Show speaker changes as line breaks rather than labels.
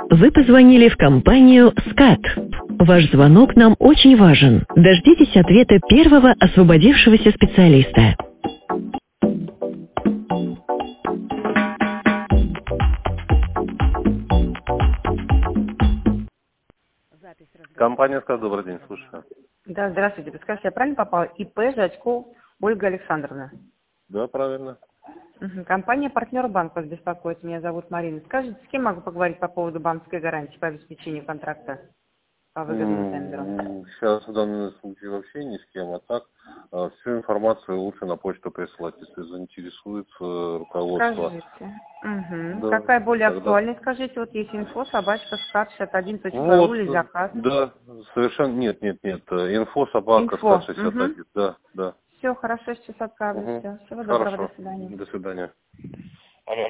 Вы позвонили в компанию «СКАТ». Ваш звонок нам очень важен. Дождитесь ответа первого освободившегося специалиста.
Компания «СКАТ», добрый день, слушаю.
Да, здравствуйте. Подскажите, я правильно попала? ИП Жачков Ольга Александровна.
Да, правильно.
Компания «Партнер Банк» вас беспокоит. Меня зовут Марина. Скажите, с кем могу поговорить по поводу банковской гарантии по обеспечению контракта по выгодному тендеру?
Сейчас в данном случае вообще ни с кем, а так всю информацию лучше на почту присылать, если заинтересуется руководство.
Скажите.
Да,
Какая более
тогда...
актуальная, скажите? Вот есть инфо, собачка, скат, 61.ru
Вот,
или заказ.
да, совершенно, нет. Инфо, собака,
Инфо.
скат 61, да.
Все, хорошо, сейчас отправлю.
Угу.
Все. Всего доброго, до
Хорошо,
свидания.
до свидания.